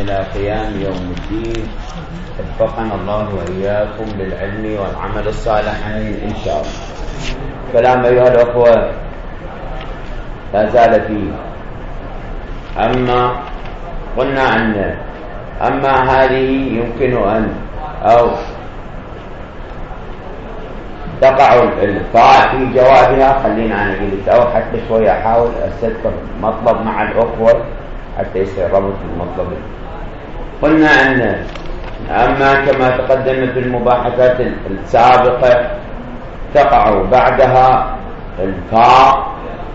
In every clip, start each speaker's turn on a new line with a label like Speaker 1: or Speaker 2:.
Speaker 1: إلى قيام يوم الدين. وفقنا الله وإياكم للعلم والعمل الصالحين إن شاء الله. كلام أيها الأخوة لا زال فيه. قلنا أن هذه يمكن أن تقع الفاء في جوابها. خلينا أنا أجلس أو حتى شوية أحاول أستذكر مطلب مع الأخوة حتى يصير ربط المطلب. قلنا أن كما تقدمت في المباحثات السابقة تقع بعدها الفاء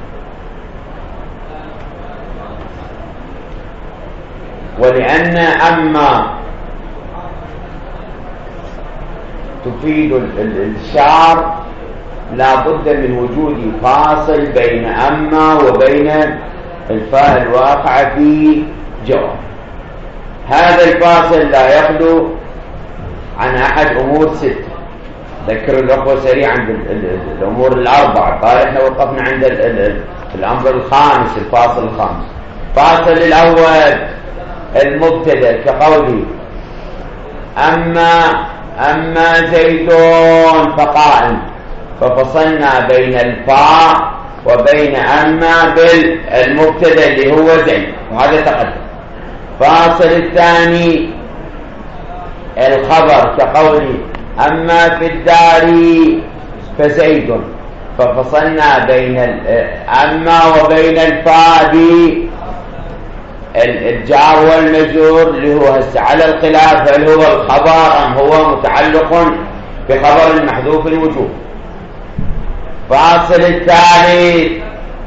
Speaker 1: ولأن تفيد الشعر لا بد من وجود فاصل بين وبين الفاء الواقعة في جواب. هذا الفاصل لا يخلو عن أحد أمور 6. ذكر الأخوة سريعا بالأمور الأربعة. قال احنا وقفنا عند الأمر الخامس، الفاصل الخامس. الفاصل الأول المبتدأ كقولي أما زيد فقائم، ففصلنا بين الفاء وبين بالمبتدأ اللي هو زيد، وهذا تقدم. فاصل الثاني الخبر كقولي أما في الدار فزيد، ففصلنا بين وبين الفاء الجار والمجرور اللي هو على الخلاف هل هو الخبر أم هو متعلق بخبر المحذوف الوجوب. فاصل الثالث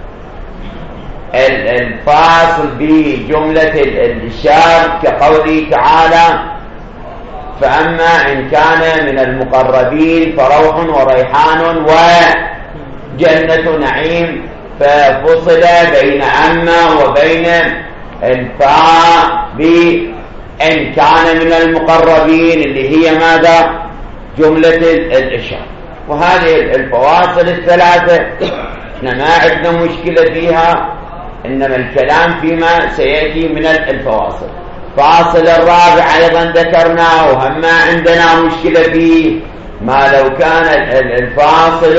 Speaker 1: الفاصل بجملة الشرط كقوله تعالى فأما إن كان من المقربين فروح وريحان وجنة نعيم، ففصل بين وبين الفاء بإن كان من المقربين اللي هي ماذا؟ جملة الإشارة. وهذه الفواصل الثلاثة احنا ما عندنا مشكلة فيها، إنما الكلام فيما سيأتي من الفواصل. فاصل الرابع أيضا ذكرناه وهم عندنا مشكلة فيه، ما لو كان الفاصل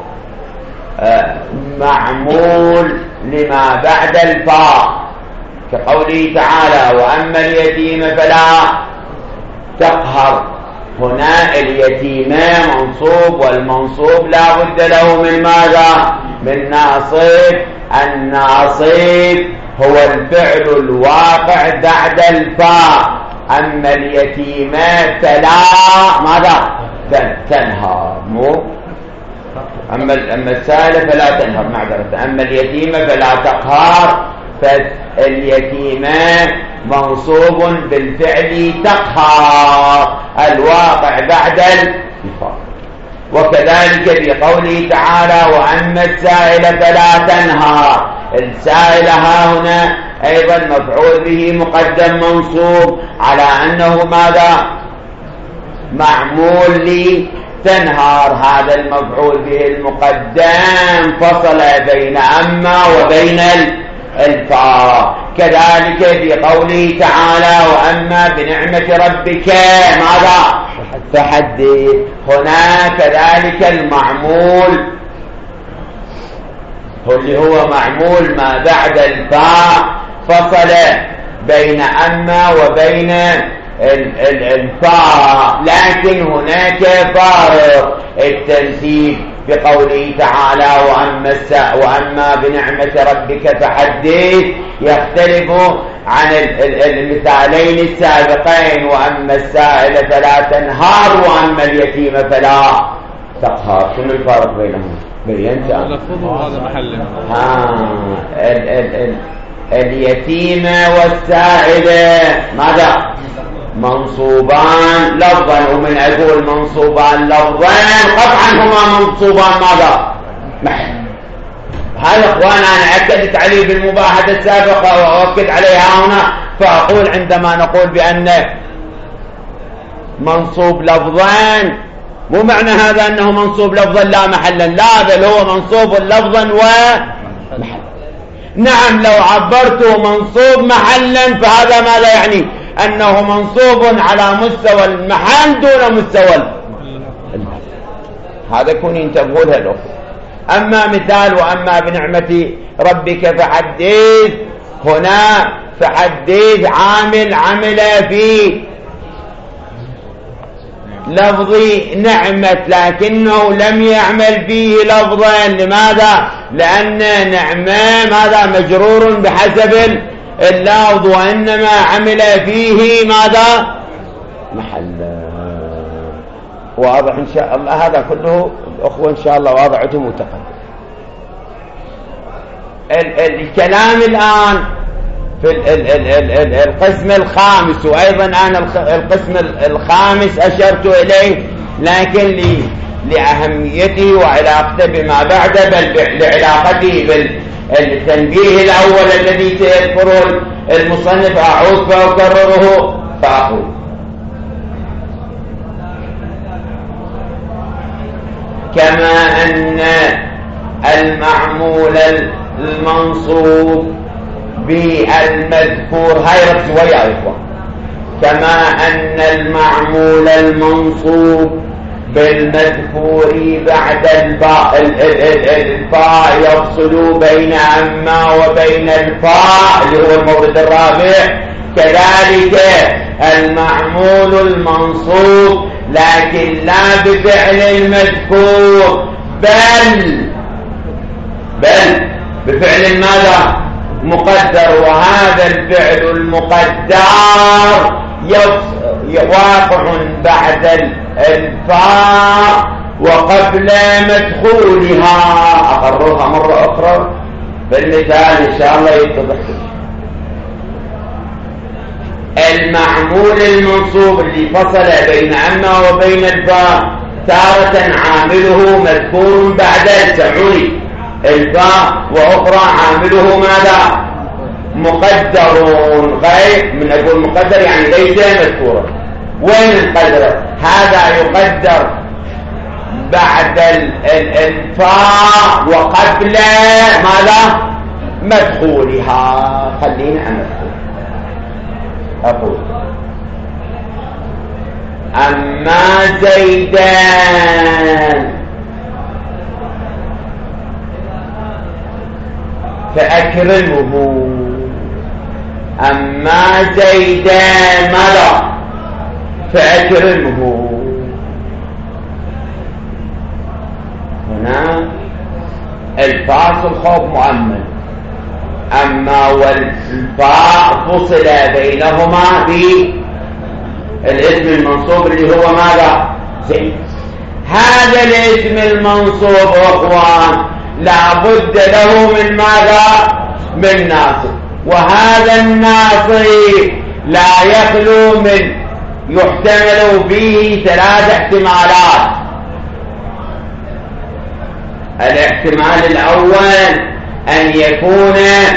Speaker 1: معمول لما بعد الفاء كقوله تعالى وأما اليتيم فلا تقهر. هنا اليتيم منصوب، والمنصوب لا بد له من ماذا؟ من ناصب. الناصب هو الفعل الواقع بعد الفاء. أما اليتيم فلا ماذا؟ تنهر. أما السائل فلا تنهر معذرة. أما اليتيم فلا تقهر، فاليتيم منصوب بالفعل تقهر الواقع بعد الفاء. وكذلك بقوله تعالى وأما السائل فلا تنهر. السائل هنا أيضا مفعول به مقدم منصوب على أنه ماذا؟ معمول لتنهر. هذا المفعول به المقدم فصل بين وبين الفاء. كذلك بقوله تعالى وأما بنعمة ربك ماذا؟ فحدث. هنا كذلك المعمول اللي هو معمول ما بعد الفاء فصل بين وبين الفاء، لكن هناك فارق. التنسيب بقوله تعالى وأما بنعمة ربك فحدث يختلف عن المثالين السابقين، وأما السائل فلا تنهار وأما اليتيم فلا تقهر. شنو الفارق بينهم؟ بينت
Speaker 2: هذا محل
Speaker 1: اليتيم والسائل ماذا؟ منصوبان لفظا. ومن أقول منصوبان لفظا قطعا هما منصوبان ماذا؟ محل. هذا اخوانا انا اكدت عليه بالمباحثة السابقة واؤكد عليها هنا. فاقول عندما نقول بان منصوب لفظا مو معنى هذا انه منصوب لفظا لا محلا، لا، بل هو منصوب لفظا ومحلا. نعم لو عبرته منصوب محلا فهذا ماذا يعني؟ أنه منصوب على مستوى المحل دون مستوى المحل. هذا كون ينتبهوا لها الأخوة. أما مثال وأما بنعمة ربك فحدث، هنا فحدث عمل في لفظ نعمة، لكنه لم يعمل فيه لفظا. لماذا؟ لأن نعمة ماذا مجرور بحسب اللفظ، وإنما عمل فيه ماذا محل. واضح إن شاء الله؟ هذا كله الأخوة إن شاء الله واضعته متقدم. الكلام الآن في القسم الخامس، وأيضا أنا القسم الخامس أشرت إليه، لكن لأهميته وعلاقته بما بعده، بل لعلاقته بالتنبيه الأول الذي سيذكره المصنف أعود فأكرره فأقول: كما أن المعمول المنصوب بالمذكور، هاي ركز ويا يا إخوان، كما أن المعمول المنصوب بالمذكور بعد الفاء يفصل بين أما وبين الفاء اللي هو المورد الرابع، كذلك المعمول المنصوب لكن لا بفعل المذكور بل بفعل ماذا مقدر، وهذا الفعل المقدر واقع بعد الفاء وقبل مدخولها. أقررها مرة أخرى بالمثال إن شاء الله يتضح. المعمول المنصوب اللي فصل بين أما وبين الفاء تارة عامله مذكور بعد السعودي الفاء، وأخرى عامله ماذا مقدرون. غير من أقول مقدر يعني ليس مذكورا. وين القدر؟ هذا يقدر بعد الفاء وقبل ماذا مدخولها. خلينا أمثل. أقول: أما زيدان فأكرمه. أما زيدان ماذا فأكرمه. هنا الفاصل خوف مؤمن، أما والفاء فصل بينهما في الاسم المنصوب اللي هو ماذا زيد. هذا الاسم المنصوب أخوان لابد له من ماذا من ناصب، وهذا الناصب لا يخلو من يحتمل فيه ثلاث احتمالات. الاحتمال الأول أن يكون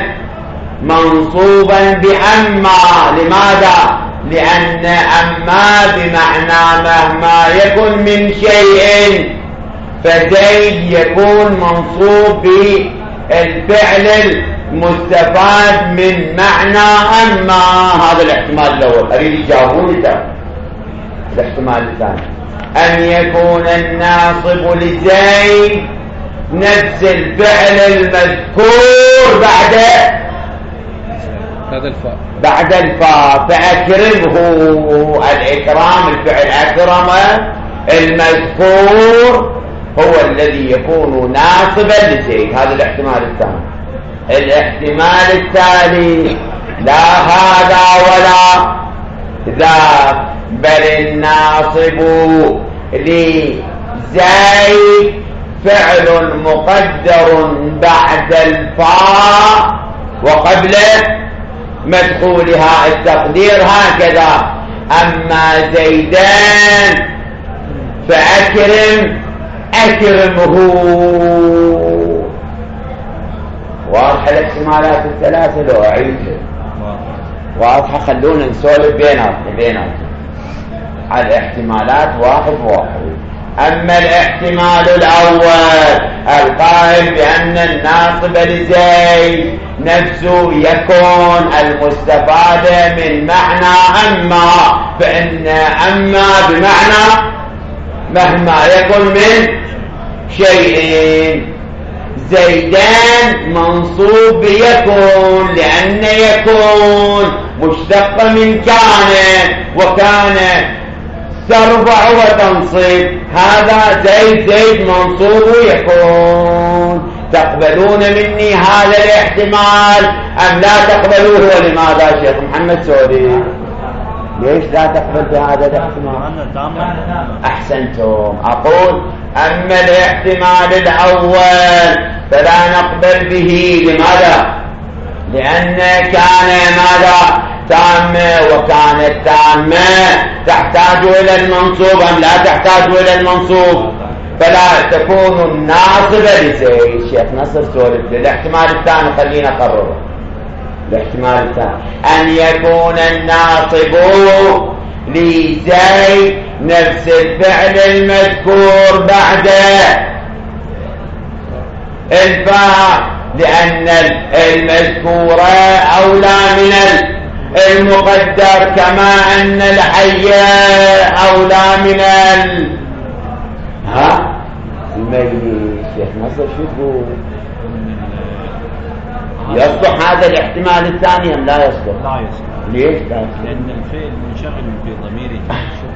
Speaker 1: منصوبا بأما. لماذا؟ لأن أما بمعنى مهما يكن من شيء، فزيد يكون منصوب بالفعل المستفاد من معنى أما. هذا الاحتمال الأول. أريد يجاوبوني ده. الاحتمال الثاني أن يكون الناصب لزيد نفس الفعل المذكور بعد الفاء فأكرمه. الإكرام الفعل أكرم المذكور هو الذي يكون ناصبا لزيد. هذا الاحتمال الثاني. الاحتمال الثالث لا هذا ولا ذاك، بل الناصب لزيد فعل مقدر بعد الفاء وقبل مدخولها. التقدير هكذا: أما زيدان فأكرمه. واضحة الاحتمالات الثلاثة؟ لو أعيد واضحة. خلونا نسولف بيناتنا على الاحتمالات واحد. أما الاحتمال الأول القائل بأن الناصب لزيد نفسه يكون المستفاد من معنى أما، فإن أما بمعنى مهما يكن من شيء. زيدان منصوب بيكون لأن يكون مشتق من كان، وكان ترفع وتنصب، هذا زيد منصوب يكون. تقبلون مني هذا الاحتمال أم لا تقبلوه؟ ولماذا شيخ محمد سعودي؟ ليش لا تقبل بهذا الاحتمال؟ أحسنتم. أقول أما الاحتمال الأول فلا نقبل به. لماذا؟ لأن كان ماذا؟ تامة، وكانت تامة تحتاج إلى المنصوب أم لا تحتاج إلى المنصوب؟ فلا تكون الناصبة لزيد. شيخ نصر سولف الاحتمال الثاني، خلينا نقرره. الاحتمال الثاني أن يكون الناصب لزيد نفس الفعل المذكور بعد الفاء، لأن المذكورة أولى من المقدر، كما أن الحي أولى من الميت. شيخ نصر شو تقول؟ يصلح هذا الاحتمال الثاني أم لا يصلح؟
Speaker 2: لا يصلح.
Speaker 1: ليش لا؟
Speaker 2: لأن الفعل منشغل بضميره.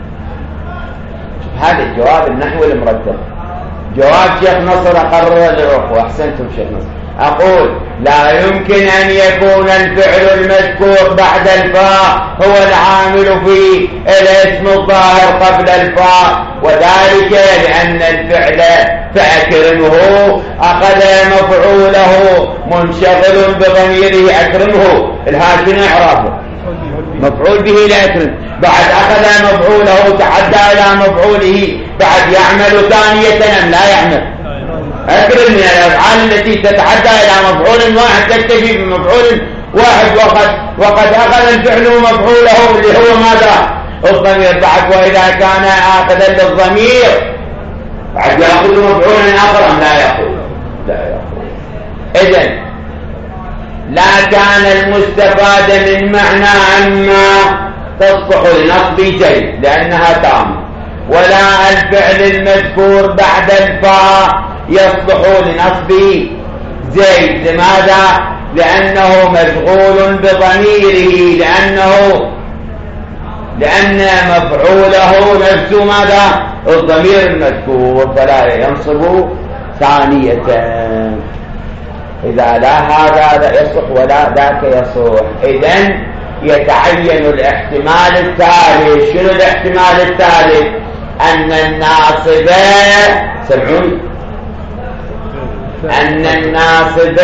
Speaker 1: هذا الجواب النحوي المرتب. جواب شيخ نصر أقرر للأخوة. أحسنتم شيخ نصر. أقول لا يمكن أن يكون الفعل المذكور بعد الفاء هو العامل في الاسم الظاهر قبل الفاء، وذلك لأن الفعل فأكرمه أخذ مفعوله منشغل بضميره أكرمه. الهاشم إعرابه مفعول به لأكرم، بعد أخذ مفعوله تحدى إلى مفعوله، بعد يعمل ثانية أم لا يعمل؟ أكرم من الأفعال التي تتحدى إلى مفعول واحد تكتفي بمفعول واحد، وقد أخذ الفعل مفعوله اللي هو ماذا؟ الضمير. بعد وإذا كان آخذا للضمير بعد يأخذ مفعولا آخر أم لا يأخذ؟ لا يأخذ. إذن لا كان المستفاد من معنى أما تصلح لنصب زيد لأنها تامة، ولا الفعل المذكور بعد الفاء يصلح لنصب زيد. لماذا؟ لأنه مشغول بضميره، لأن مفعوله نفسه ماذا؟ الضمير المذكور، فلا ينصب ثانية. إذا لا هذا لا يصلح ولا ذاك يصلح. إذن يتعين الاحتمال الثالث. شنو الاحتمال الثالث؟ أن الناصب، سمعون، أن الناصب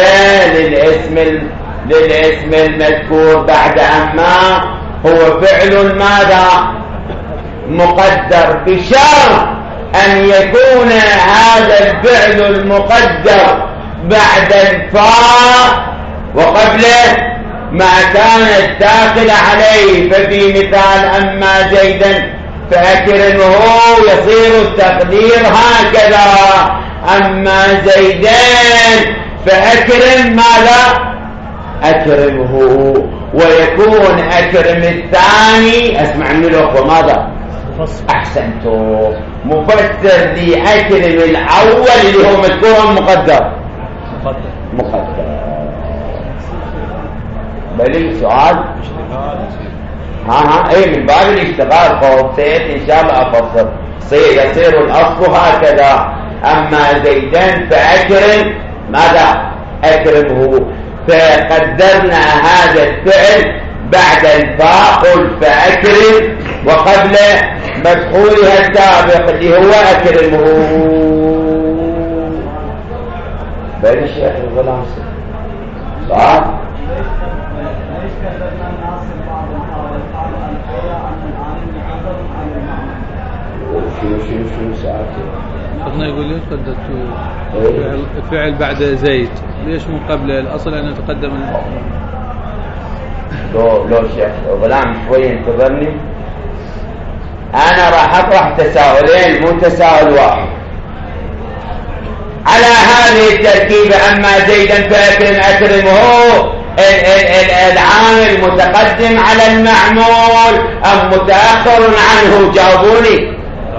Speaker 1: للاسم المذكور بعد أما هو فعل ماذا؟ مقدر، بشرط أن يكون هذا الفعل المقدر بعد الفاء وقبله ما كانت داخل عليه. ففي مثال أما زيدا فأكرمه يصير التقدير هكذا: أما زيدان فأكرم ماذا؟ أكرمه. ويكون أكرم الثاني، أسمع من الأخوة ماذا؟ أحسنتم، مفسر لأكرم الأول اللي هو مذكور مقدر. بلي سؤال ايه من باب الاشتغال. فوق سيد ان شاء الله افصل. يصير الاصل هكذا: اما زيدان فاكرم ماذا؟ اكرمه. فقدرنا هذا الفعل بعد الفاء، قل فاكرم، وقبل مفعولها السابق اللي هو اكرمه. بين الشيخ الغلام صح؟ شنو ساعته؟
Speaker 3: قلنا يقول ليش قدرتوا فعل بعد زيد؟ ليش من قبل الأصل أن يتقدم؟
Speaker 1: لو شيخ غلام شوي انتظرني. أنا راح أطرح تساؤلين مو تساؤل واحد. على هذه التركيبة أما زيدا فأكرمه العامل متقدم على المعمول أم متأخر عنه؟ جاوبوني.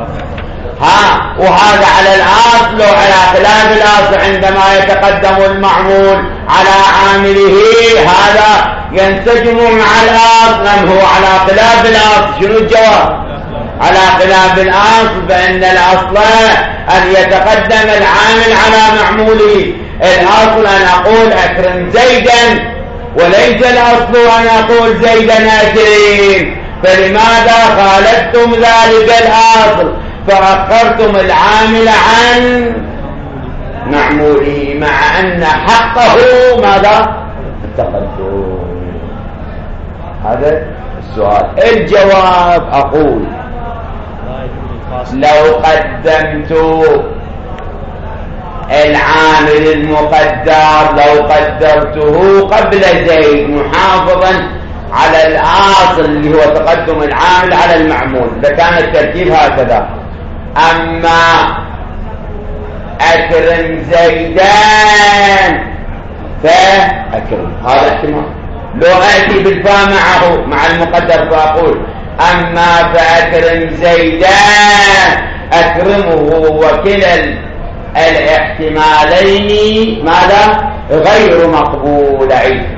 Speaker 1: وهذا على الأصل وعلى خلاف الأصل. عندما يتقدم المعمول على عامله هذا ينسجم مع الأصل أم هو على خلاف الأصل؟ شنو الجواب؟ على خلاف الأصل. فإن الأصل أن يتقدم العامل على معموله. الأصل أن أقول أكرم زيدا، وليس الأصل أن أقول زيدا أكرم. فلماذا خالفتم ذلك الأصل فأخرتم العامل عن معموله مع أن حقه ماذا؟ التقدم. هذا السؤال. الجواب أقول لو قدمت العامل المقدر، لو قدرته قبل زيد محافظا على الأصل اللي هو تقدم العامل على المعمول، لكان التركيب هكذا: أما أكرم زيدان فأكرم. هذا احتمال. لو أتي بالفاء معه مع المقدر فأقول أما فأكرم زيدان أكرمه، وكلا الاحتمالين ماذا؟ غير مقبولين.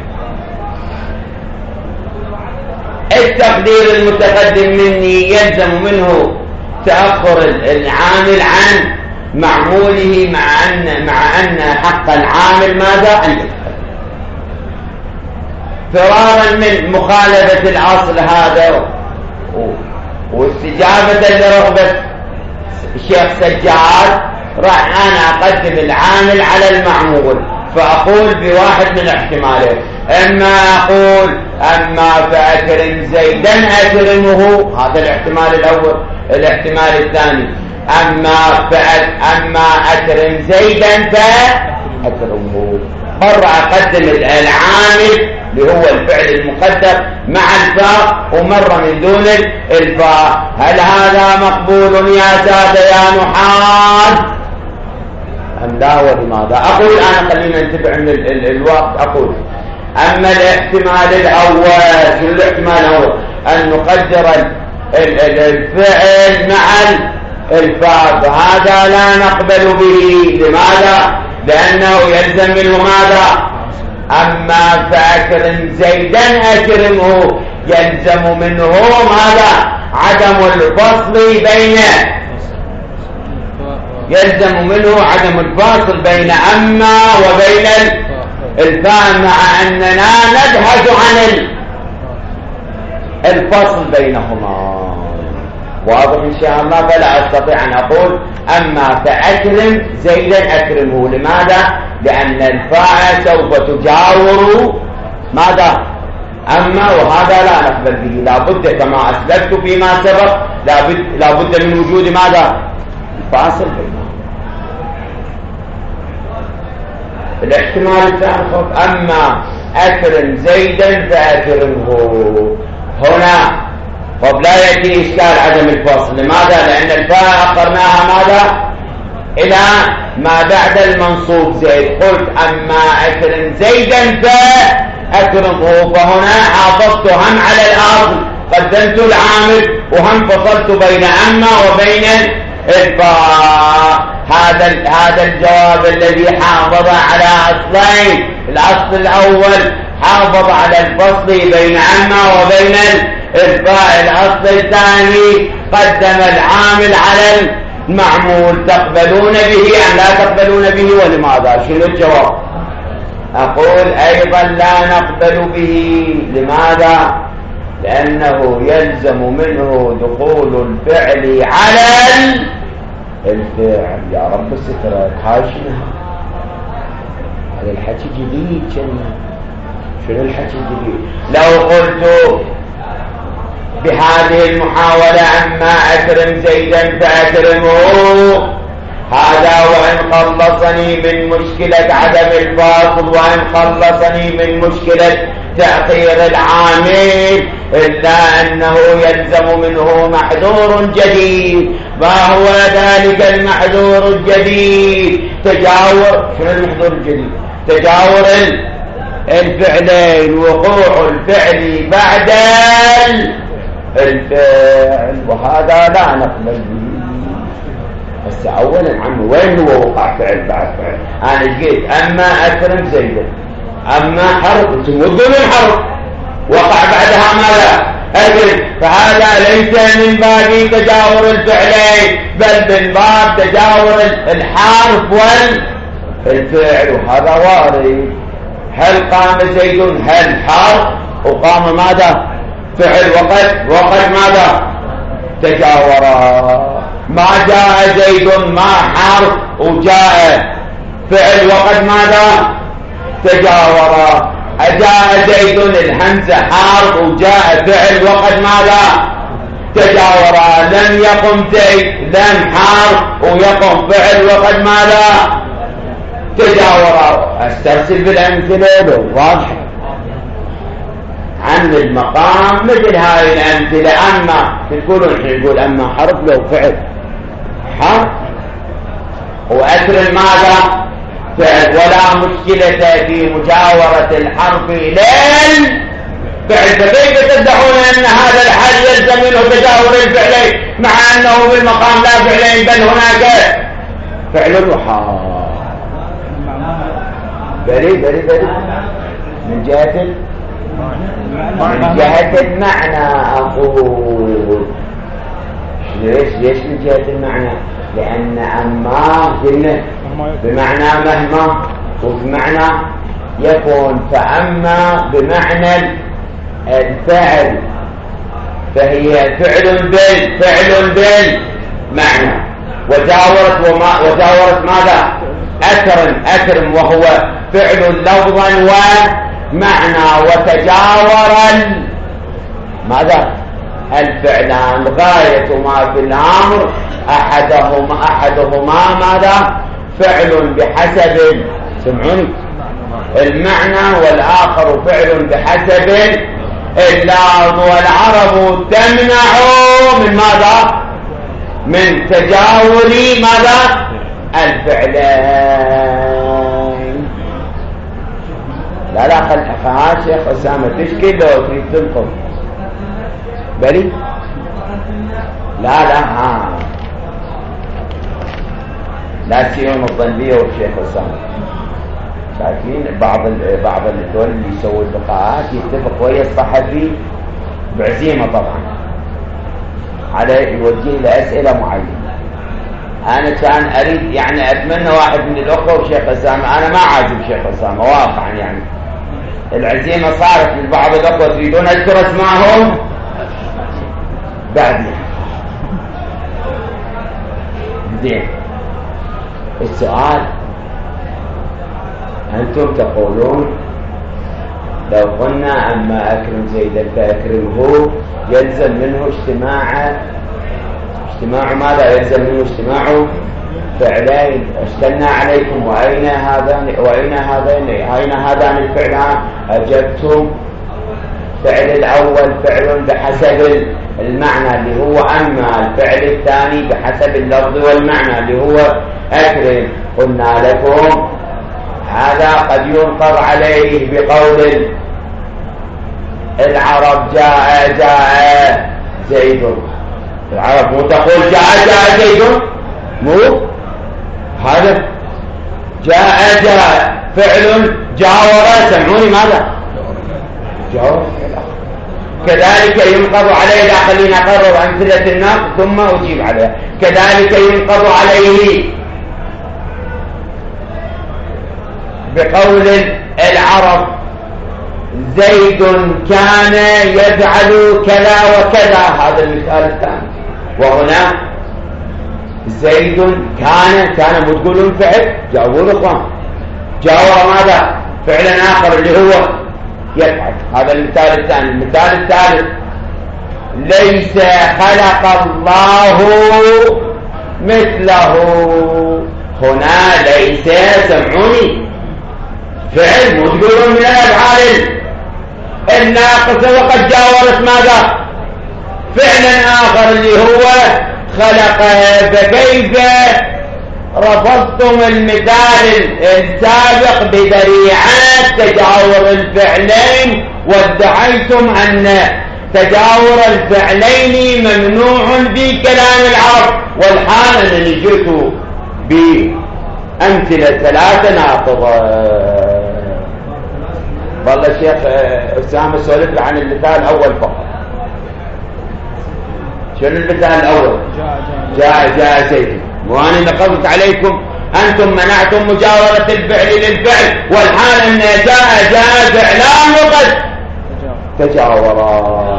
Speaker 1: التقدير المتقدم مني يلزم منه تأخر العامل عن معموله مع أن حق العامل ماذا؟ أن يتقدم. فرارا من مخالفة الأصل هذا واستجابة لرغبة الشيخ سجاد راح أنا أقدم العامل على المعمول، فأقول بواحد من الاحتمالين: إما أقول أما فأكرم زيدا أكرمه، هذا الاحتمال الأول. الاحتمال الثاني أما أكرم زيدا فأكرمه. مرة أقدم العامل اللي هو الفعل المقدر مع الفاء، ومرة من دون الفاء. هل هذا مقبول يا سادة يا نحاس أم لا؟ ولماذا؟ أقول أنا خلينا ننتبه من الوقت. أقول أما الاحتمال الأول، شنو الاحتمال الأول؟ أن نقدر الفعل مع الفاء، فهذا لا نقبل به. لماذا؟ لأنه يلزم منه ماذا؟ أما فأكرم زيدا أكرمه، يلزم منه ماذا؟ عدم الفصل بين أما وبين الفاء، مع أننا نبحث عن الفصل بينهما. واضح إن شاء الله؟ فلا أستطيع أن أقول أما فأكرم زيدا أكرمه. لماذا؟ لأن الفاء سوف تجاور ماذا؟ أما، وهذا لا نقبل به. لابد كما أسلفت فيما سبق لابد من وجود ماذا؟ الفاصل بينهما. الاحتمال الثالث أما أكرم زيدا فأكرمه. هنا طب لا يأتي إشكال عدم الفصل. لماذا؟ لأن الفاء أخرناها ماذا؟ إلى ما بعد المنصوب زيد. قلت أما أكرم زيدا فأكرمه، فهنا حافظت هم على الأصل، قدمت العامل، وهم فصلت بين أما وبين الفاء. هذا الجواب الذي حافظ على أصلين. الأصل الأول حافظ على الفصل بين أما وبين الفاء. الأصل الثاني قدم العامل على المعمول. تقبلون به أم لا تقبلون به؟ ولماذا؟ شنو الجواب؟ أقول أيضا لا نقبل به. لماذا؟ لأنه يلزم منه دخول الفعل على الفعل. يا رب السترات، هاي شنو؟ هذا الحكي جديد. شنو الحكي الجديد؟ لو قلت بهذه المحاولة أما أكرم زيدا فأكرمه، هذا وإن خلصني من مشكلة عدم الفاصل، وإن خلصني من مشكلة تأخير العامل إلا أنه يلزم منه محذور جديد. ما هو ذلك المحذور الجديد؟ تجاور. شنو المحذور الجديد؟ تجاور الفعلين، وقوع الفعل بعد الفعل، وهذا لا نقبل به. بس اولا عم وين هو وقع فعل بعد فعل؟ انا جيت اما اكرم زيدا، اما حرب تمد من حرب وقع بعدها ماذا؟ اكرم. فهذا ليس من باب تجاور الفعلين، بل من باب تجاور الحرف والفعل، وهذا وارد. هل قام زيد؟ هل حرف، وقام ماذا؟ فعل. وقد ماذا؟ تجاورا. ما جاء زيد ما حرف وجاء فعل، وقد ماذا؟ تجاورا. أجاء زيد الهمزة حرف وجاء فعل، وقد ماذا؟ تجاورا. لم يقم زيد، لم حرف ويقم فعل، وقد ماذا؟ تجاورا. استرسل بالأمثلة واضحة عن المقام مثل هاي الأمثلة. أما تقول أما حرف لو فعل، حرف وأكرم ماذا؟ فعل. ولا مشكلة في مجاورة الحرف للفعل. فكيف تدعون أن هذا الحال يلزم منه تجاور الفعلين مع أنه بالمقام لا فعلين بل هناك فعل وحرف؟ بري من جهة المعنى أقول. ليش من جهة المعنى؟ لأن أما قلنا بمعنى مهما، وبمعنى يكون، فأما بمعنى الفعل فهي فعل بالمعنى. وجاورت ماذا؟ أكرم، وهو فعل لفظا ومعنى. وتجاور ماذا؟ الفعلان. غاية ما في الأمر أحدهما ماذا؟ فعل بحسب، سمعوني، المعنى، والآخر فعل بحسب اللفظ. والعرب تمنع من ماذا؟ من تجاور ماذا؟ الفعلين. لا خلها شيخ أسامة تشكل لو تريد تنقل بلي. لا سيون الظنبية والشيخ أسامة شايفين بعض الدول اللي يسوي اللقاءات يتفق ويا الصحفي بعزيمة طبعا على يوجه له أسئلة معينة. أنا كان أريد يعني أتمنى واحد من الأخوة وشيخ أسامة، أنا ما عازم شيخ أسامة واقعا، يعني العزيمة صارت لبعض الأخوة تريدون أذكر اسمائهم بعدين. زين، السؤال أنتم تقولون لو قلنا أما أكرم زيدا فأكرمه يلزم منه اجتماع ماذا؟ يلزم منه اجتماع فعلين. اشكلنا عليكم وأين هذان الفعلان؟ أجبتم فعل الأول فعل بحسب المعنى اللي هو أما، الفعل الثاني بحسب اللفظ والمعنى اللي هو أكرم. قلنا لكم هذا قد ينقض عليه بقول العرب جاء زيد. العرب مو تقول جاء زيد، مو هذا جاء فعل جاور. سمعوني ماذا؟ جاور. كذلك ينقض عليه. لا خلينا أقرر أمثلة النقض ثم أجيب عليها. كذلك ينقض عليه بقول العرب زيد كان يفعل كذا وكذا. هذا المثال الثاني. وهنا زيد كان متقول فعل جاور اخوان، جاور ماذا؟ فعلا آخر اللي هو يفعل. هذا المثال الثاني. المثال الثالث ليس خلق الله مثله. هنا ليس، سمعوني، فعل متقول من الأفعال الناقصة وقد جاورت ماذا؟ فعلا آخر اللي هو خلقه. فكيف رفضتم المثال السابق بذريعات تجاور الفعلين وادعيتم أن تجاور الفعلين ممنوع في كلام العرب، والحال أنني جئت بأمثلة 3 ناقضة. والله الشيخ أسامة سولف عن المثال الأول فقط. شنو المثال الأول؟ جاء زيد. وأنا نقضت عليكم أنتم منعتم مجاورة الفعل للفعل، والحال أن جاء فعلان وقد تجاورا.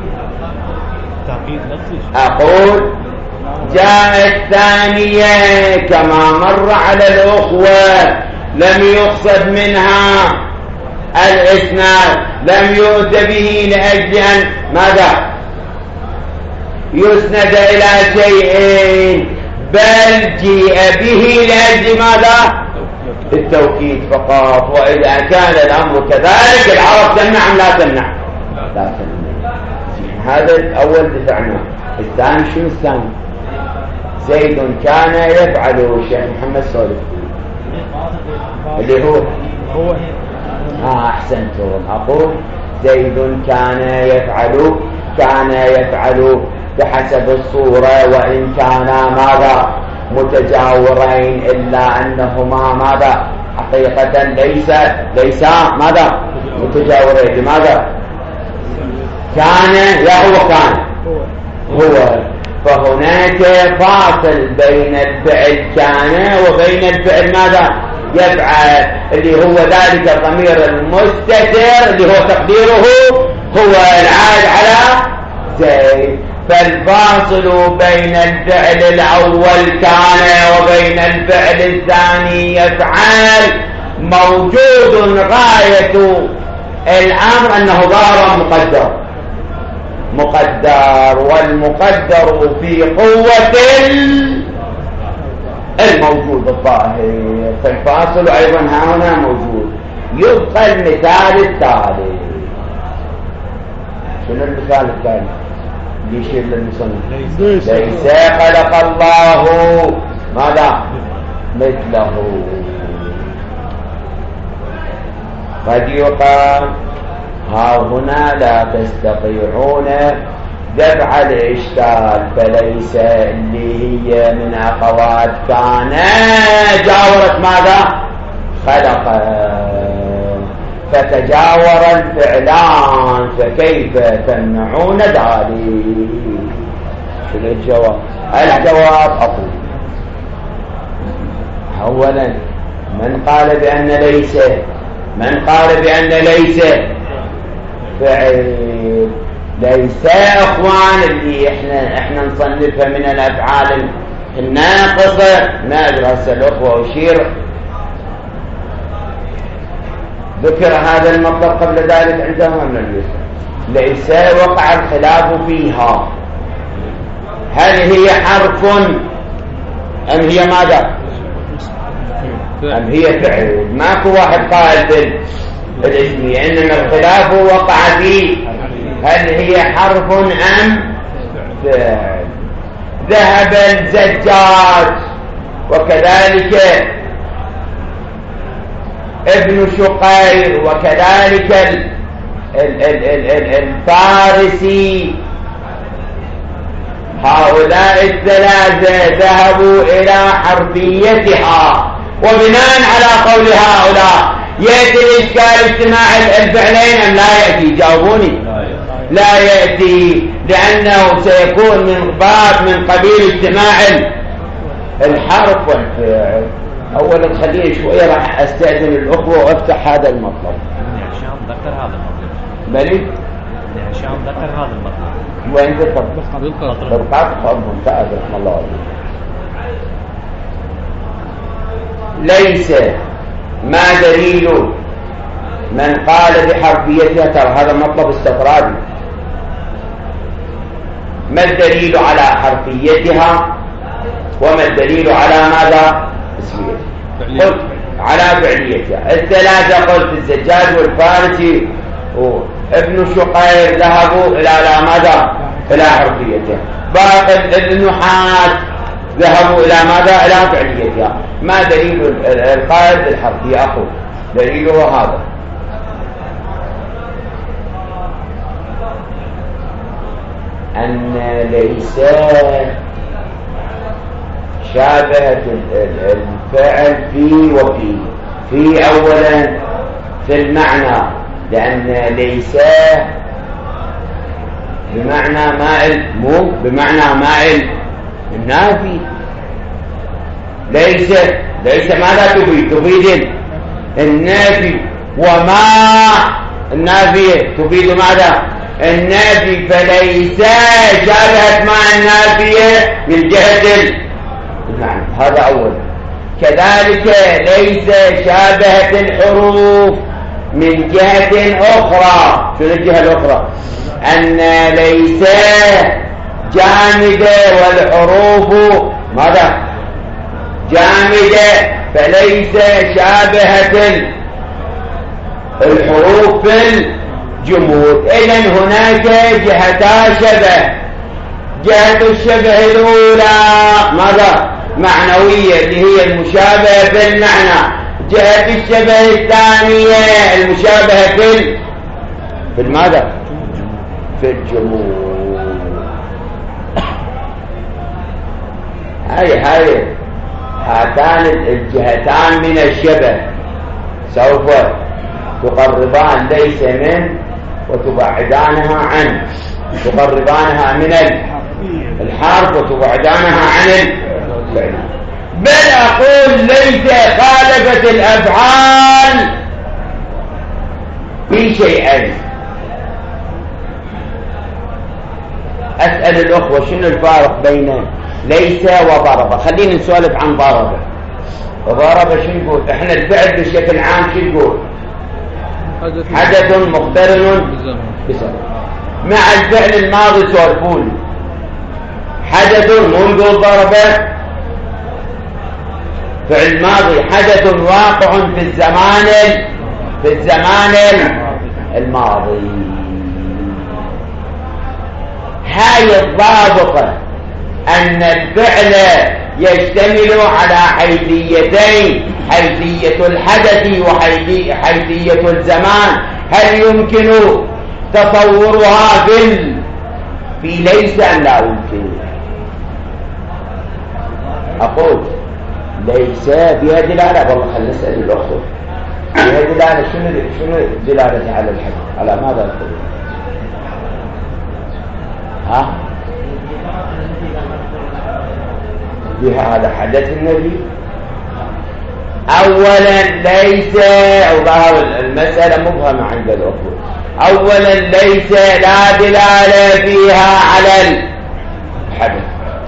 Speaker 1: أقول جاء الثانية كما مر على الأخوة لم يقصد منها الإسناد، لم يؤت به لأجل أن ماذا يسند إلى شيء، بل جيء به لأجل ماذا التوكيد فقط. وإذا كان الأمر كذلك العرب تمنع أم لا تمنع؟ لا تمنع. هذا الأول دفعنا. الثاني شنو الثاني؟ زيد كان يفعل الشيخ محمد سولف اللي هو أحسنتم. أقول زيد كان يفعل بحسب الصورة، وإن كانا ماذا متجاورين، إلا أنهما ماذا حقيقة ليسا ماذا متجاورين. لماذا؟ كان هو فهناك فاصل بين الفعل كان وبين الفعل ماذا يفعل، اللي هو ذلك الضمير المستتر اللي هو تقديره هو العائد على زيد. فالفاصل بين الفعل الأول كان وبين الفعل الثاني يفعل موجود. غاية الأمر أنه ظاهر مقدر، والمقدر في قوة الموجود الظاهر، فالفاصل أيضا هنا موجود. يبقى المثال الثالث. شنو المثال الثالث؟ يشير للمصنف ليس خلق الله ماذا مثله. قد يقال ها هنا لا تستطيعون دفع الإشكال، فليس اللي هي من أخوات كان جاورت ماذا خلق، فتجاور الفعلان، فكيف تمنعون ذلك؟ شنو الجواب؟ الجواب أقول أولا من قال بأن ليس فعل، ليس أخوان اللي احنا نصنفها من الأفعال الناقصة. ندرس الأخوة وشير ذكر هذا المطلب قبل ذلك عندهم من اليسر. ليس وقع الخلاف فيها، هل هي حرف أم هي ماذا؟ أم هي فعل؟ ماكو واحد قائل بالاسمية، إنما الخلاف وقع فيه هل هي حرف أم فعل. ذهب الزجاج وكذلك ابن شقير وكذلك الفارسي، هؤلاء الثلاثة ذهبوا إلى حرفيتها، وبناء على قول هؤلاء يأتي الإشكال اجتماع الفعلين أم لا يأتي؟ جاوبوني. لا يأتي، لأنه سيكون من قبيل اجتماع الحرف والفعل. أولا خليه شوية راح أستأذن الأخوة وأفتح هذا المطلب.
Speaker 2: هشام ذكر هذا المطلب.
Speaker 1: بلي؟
Speaker 2: هشام ذكر هذا المطلب.
Speaker 1: وين ذكر؟ بالقطع ممتاز رحمه الله عليه. ليس ما دليل من قال بحرفيتها؟ ترى هذا مطلب استطرادي. ما الدليل على حرفيتها وما الدليل على ماذا اسميتها؟ قلت على فعليتها. الثلاثة قلت الزجاج والفارسي ابن شقير ذهبوا إلى ماذا؟ إلى حرفيته. باقي النحاة ذهبوا إلى ماذا؟ إلى فعليتها. ما دليل القائل بالحرفية؟ أخو دليله هذا. أن ليس شابهة الفعل في وفي. في أولا في المعنى، لأن ليس بمعنى مائل، مو بمعنى مائل النافي. ليس ماذا تفيد؟ تفيد النافي، وما النافية تفيد ماذا؟ النافي. فليس شابهت مع النافية من جهة المعنى، هذا أول. كذلك ليس شابهت الحروف من جهة أخرى. شو الجهة الأخرى؟ أن ليس جامدة والحروف ماذا؟ جامدة، فليس شابهة الحروف في الجمود. إذن هناك جهتا شبه. جهة الشبه الأولى ماذا؟ معنوية، اللي هي المشابهة في المعنى. جهة الشبه الثانية المشابهة في ماذا؟ في الجمود. هاتان الجهتان من الشبه سوف تقربان ليس من وتبعدانها عنه. تقربانها من الحرف وتبعدانها عن الفعل. بل أقول ليس خالفت الأفعال في شيئين. أسأل الأخوة شنو الفارق بين ليس وضرب؟ خلينا نسولف عن ضرب. وضرب شو نقول؟ احنا الفعل بشكل عام شو نقول؟ حدث مقترن بسبب. مع الفعل الماضي سولفون حدث، مو نقول ضرب. فعل ماضي حدث واقع في الزمان الماضي. هاي الضابطة أن الفعل يشتمل على حيثيتين، حيثية الحدث وحيثية الزمان. هل يمكن تصورها في ليس أم لا يمكن؟ أقول ليس بها دلالة. والله خلنا نسأل الأخوة بها دلالة. شنو دلالة على الحدث؟ على ماذا نقول؟ بها هذا حدث النبي. أولا ليس، المسألة مبهمة عند الأخوة. أولا ليس لا دلالة فيها على الحدث.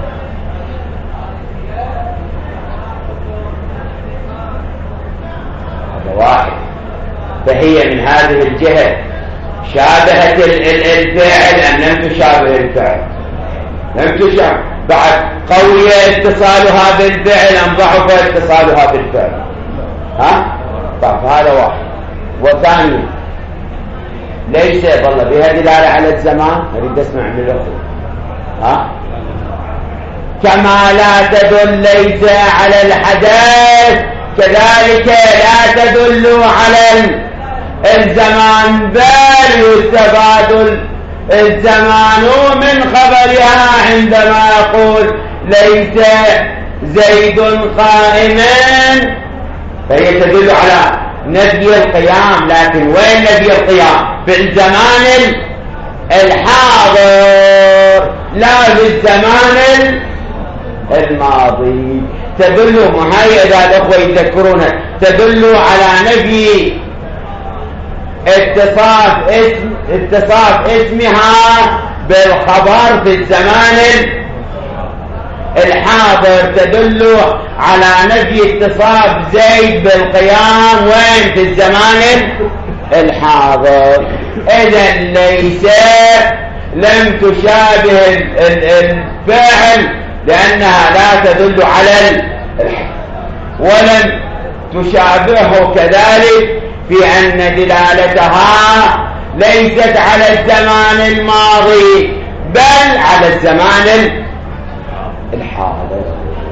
Speaker 1: هذا واحد. فهي من هذه الجهة شابهت الفعل أم لم تشابه الفعل؟ لم تشابه. بعد قوية اتصالها بالفعل أم ضعف اتصالها بالفعل؟ طيب هذا واحد. وثاني ليس والله بها دلالة على الزمان. أريد أسمع من الأخوة. كما لا تدل ليس على الحدث كذلك لا تدل على الزمان، بل يستفاد الزمان من خبرها عندما يقول ليس زيد قائما، فهي تدل على نفي القيام. لكن وين نفي القيام؟ في الزمان الحاضر لا في الزمان الماضي. تدل هاي إذا الأخوة يذكرون تدل على نفي اتصاف اسمها بالخبر في الزمان الحاضر. تدل على نفي اتصاف زيد بالقيام وين؟ في الزمان الحاضر. إذن ليس لم تشابه الفعل لأنها لا تدل على الحدث، ولم تشابهه كذلك في أن دلالتها ليست على الزمان الماضي بل على الزمان الحاضر.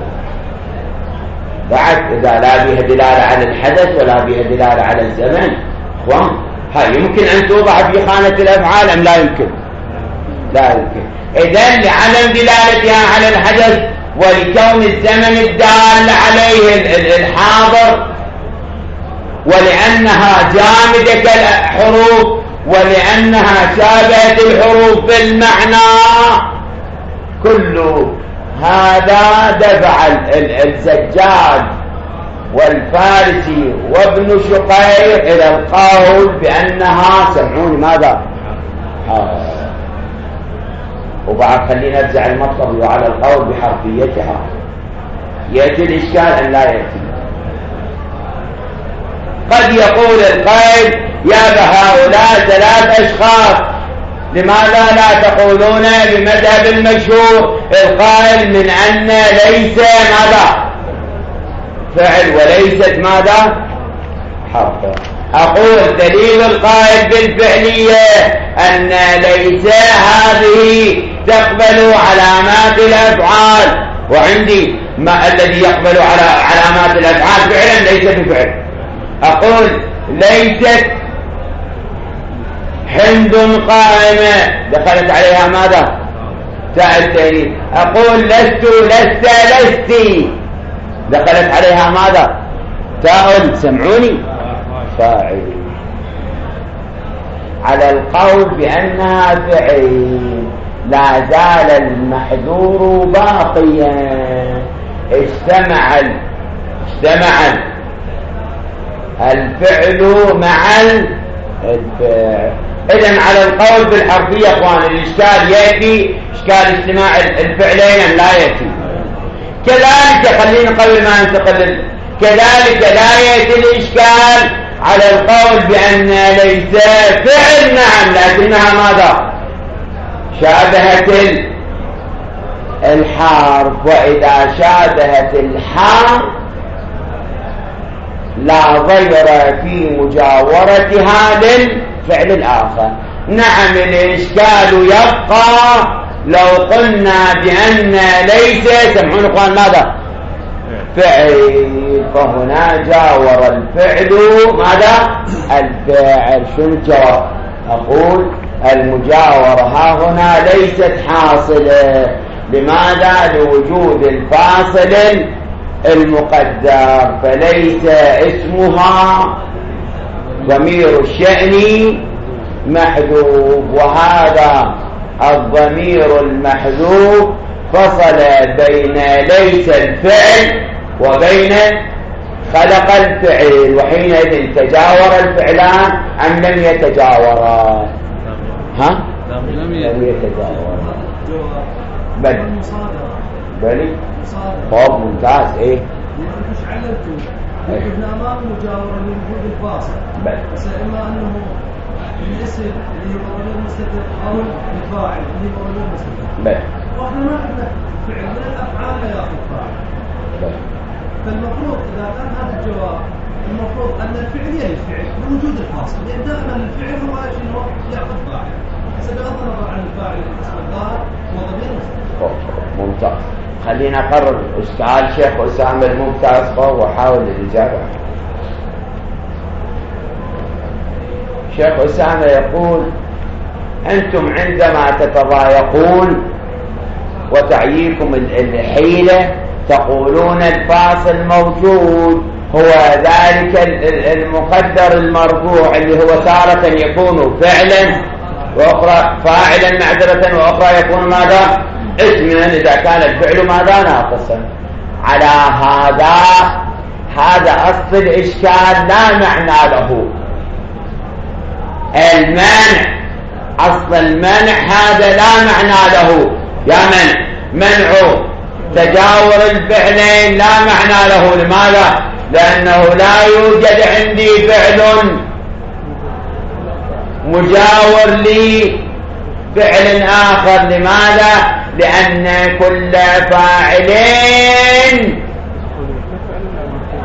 Speaker 1: بعد إذا لا بها دلالة على الحدث ولا بها دلالة على الزمن، اخوان هاي يمكن أن توضع في خانة الأفعال أم لا يمكن؟ لا يمكن. إذن لعدم دلالتها على الحدث ولكون الزمن الدال عليه الحاضر ولأنها جامدة كالحروف ولأنها شابهة الحروف بالمعنى، كل هذا دفع الزجاج والفارسي وابن شقيق إلى القول بأنها، سمعوني ماذا؟ وبعد خلينا نرجع المطلب وعلى القول بحرفيتها. يأتي الإشكال أن لا يأتي. قد يقول القائل يا بهؤلاء 3 أشخاص، لماذا لا تقولون بمذهب المشهور القائل من أن ليس ماذا فعل وليست ماذا حرف؟ أقول دليل القائل بالفعلية أن ليس هذه تقبل علامات الأفعال، وعندي ما الذي يقبل على علامات الأفعال فعلا ليس بفعل. أقول ليست هند قائمة، دخلت عليها ماذا؟ تاء التأنيث. أقول لست لستي، دخلت عليها ماذا؟ تاء، سمعوني، فاعل. على القول بأنها فعل لا زال المحذور باقيا، اجتمع الفعل مع الفعل. إذن على القول بالحرفية اخوان الإشكال يأتي إشكال اجتماع الفعلين لا يأتي. كذلك خلينا قبل ما ننتقل، كذلك لا يأتي الإشكال على القول بأن ليس فعل، نعم، لكنها ماذا؟ شابهت الحرف، وإذا شابهت الحرف لا ضير في مجاورتها للفعل الآخر. نعم الإشكال يبقى لو قلنا بأن ليس، سمعون اخوان ماذا؟ فعل، فهنا جاور الفعل ماذا؟ الفاعل. شو الجواب؟ أقول المجاورة ها هنا ليست حاصلة. لماذا؟ لوجود الفاصل المقدر، فليس اسمها ضمير الشأن محذوف، وهذا الضمير المحذوف فصل بين ليس الفعل وبين خلق الفعل، وحينئذ تجاور الفعلان أم لم يتجاورا؟ ها؟ لم يتجاورا. بل طب ممتاز. ايه
Speaker 4: مش علمتوا احنا امام مجاوره لوجود الفاصل، بس اما انه الاسم اللي هو ضمير مستتر او الفاعل اللي هو ضمير مستتر، واحنا ما عندنا فعل من الافعال لا ياخذ فاعل. فالمفروض اذا كان هذا الجواب المفروض ان الفعل يلي الفعل بوجود الفاصل، لان دائما الفعل هو شيء ياخذ فاعل، بغض النظر عن الفاعل الاسم الظاهر هو ضمير مستتر.
Speaker 1: ممتاز. خلينا نقرر اشتغال شيخ أسامة الممتاز وحاول الإجابة. شيخ أسامة يقول أنتم عندما تتضايقون وتعييكم الحيلة تقولون الفاصل موجود، هو ذلك المقدر المرفوع اللي هو تارة يكون فعلا وأخرى فاعلا معذرة وأخرى يكون ماذا؟ اسما إذا كان الفعل ماذا؟ ناقصا. على هذا أصل الإشكال لا معنى له. المنع، أصل المنع هذا لا معنى له. يا منع تجاور الفعلين لا معنى له. لماذا؟ لأنه لا يوجد عندي فعل مجاور لي فعل آخر. لماذا؟ لأن كل فاعلين،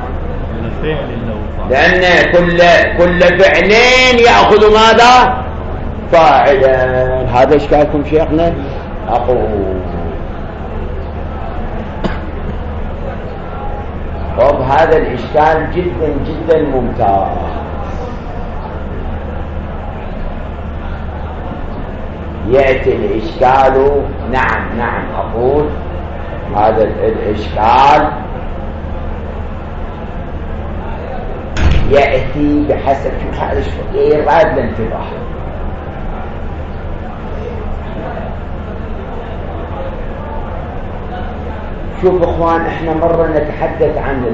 Speaker 1: لأن كل فعلين يأخذ ماذا؟ فاعلا. هذا إشكالكم شيخنا؟ أقول طب هذا الإشكال جدا جدا ممتاز. يأتي الإشكال، نعم أقول هذا الإشكال يأتي بحسب شوف هذا شوية راد الانتباه. شوف اخوان، احنا مرة نتحدث عن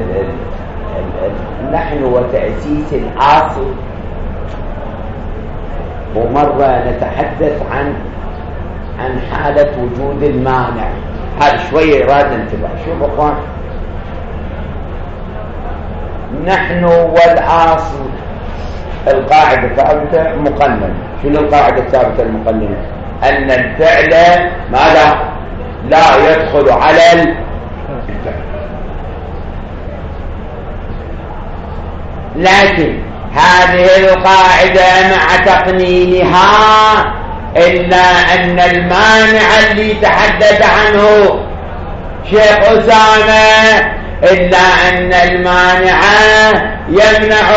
Speaker 1: اللحن وتأسيس العاصي، ومرة نتحدث عن حالة وجود المانع. هذا شوية راد انتباه. شوف اخوان، نحن والعاصي القاعدة ثابتة مقننة. شنو القاعدة الثابتة المقننة؟ أن الفعل ماذا؟ لا يدخل على الفعل. لكن هذه القاعدة مع تقنينها إلا أن المانع اللي تحدث عنه شيخ أسامة، إلا أن المانع يمنع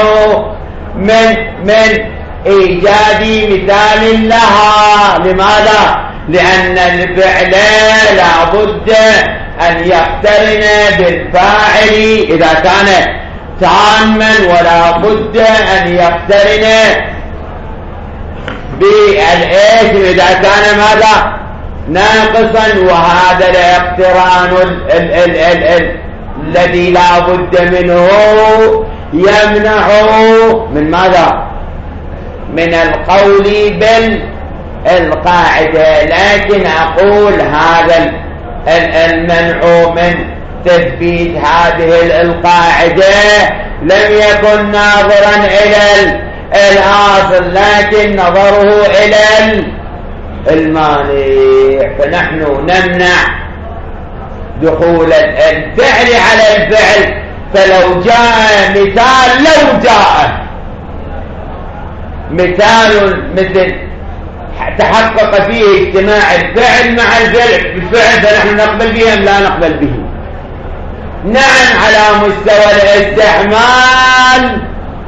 Speaker 1: من إيجاد مثال لها. لماذا؟ لأن الفعل لا بد أن يقترن بالفاعل إذا كان تاما، ولا بد أن يقترن بالاسم إذا كان ماذا؟ ناقصا. وهذا الاقتران الذي لا بد منه يمنع من ماذا؟ من القول بالقاعدة. لكن أقول هذا المنع من تثبيت هذه القاعدة لم يكن ناظرا إلى الأصل، لكن نظره إلى المانع. فنحن نمنع دخول الفعل على الفعل. فلو جاء مثال، لو جاء مثال مثل تحقق فيه اجتماع الفعل مع الفعل فنحن نقبل به أم لا نقبل به؟ نعم، على مستوى الاستعمال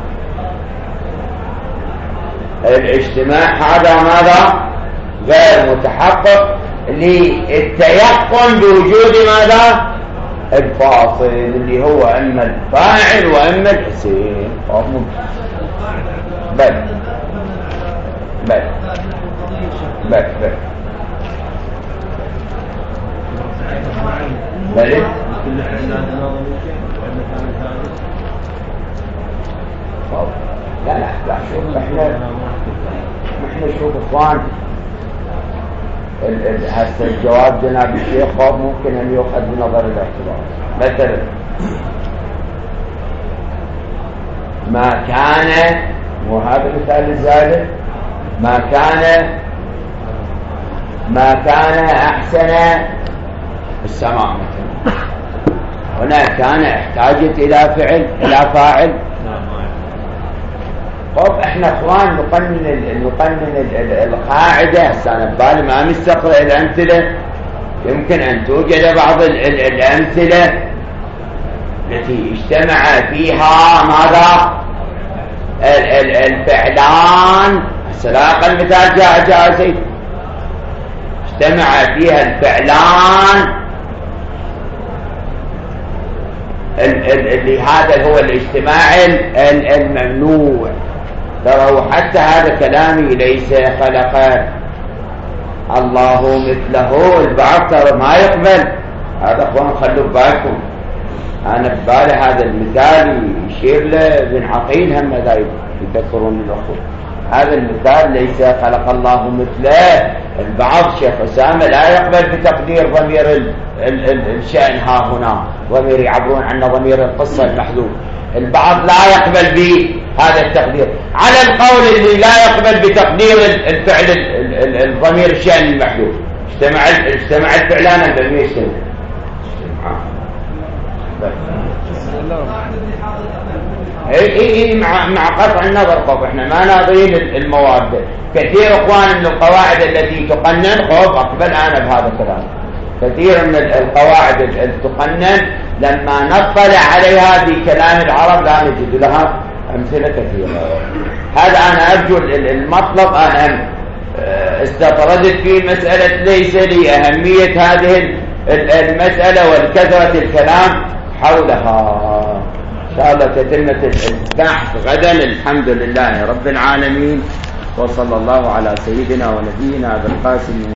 Speaker 1: الاجتماع هذا ماذا؟ غير متحقق للتيقن بوجود ماذا؟ الفاصل اللي هو اما الفاعل واما الاسم. بل لا شوف احنا شوف اخوان، هسه الجواب جناب الشيخ ممكن ان يؤخذ بنظر الاعتبار. مثلا ما كان، وهذا مثال الزائد، ما كان احسن السماء مثلا، هنا كان احتاجت الى فاعل. طب احنا اخوان نقنن القاعدة. هسه انا ببالي ما مستقرأ الامثلة، يمكن ان توجد بعض الامثلة التي اجتمع فيها ماذا؟ الفعلان. سلاق المثال جاء زيد، اجتمع فيها الفعلان اللي هذا هو الاجتماع الممنوع. تروا حتى هذا كلامي ليس خلق الله مثله. البعض ترى ما يقبل هذا. اخوان خلوا بالكم، انا ببالي هذا المثال يشير لابن عقيل، هم ذا يذكرون الاخوه. هذا المثال ليس خلق الله مثله. البعض شيخ أسامة لا يقبل بتقدير ضمير الشأن ها هنا، ضمير يعبرون عنه ضمير القصة المحذوف. البعض لا يقبل بهذا التقدير، على القول اللي لا يقبل بتقدير الفعل الضمير الشأن المحذوف. اجتمع الفعلان لم يجتمع. اي مع قطع النظر. طب احنا ما ناظرين المواد. كثير اخوان من القواعد التي تقنن، اقبل انا بهذا الكلام، كثير من القواعد التي تقنن لما نطلع عليها في كلام العرب لا نجد لها امثله كثيره. هذا انا ارجو المطلب. انا استطردت في مساله ليس لي اهميه هذه المساله والكثره الكلام حولها. إن شاء الله تتمة البحث غدا. الحمد لله رب العالمين، وصلى الله على سيدنا ونبينا أبي القاسم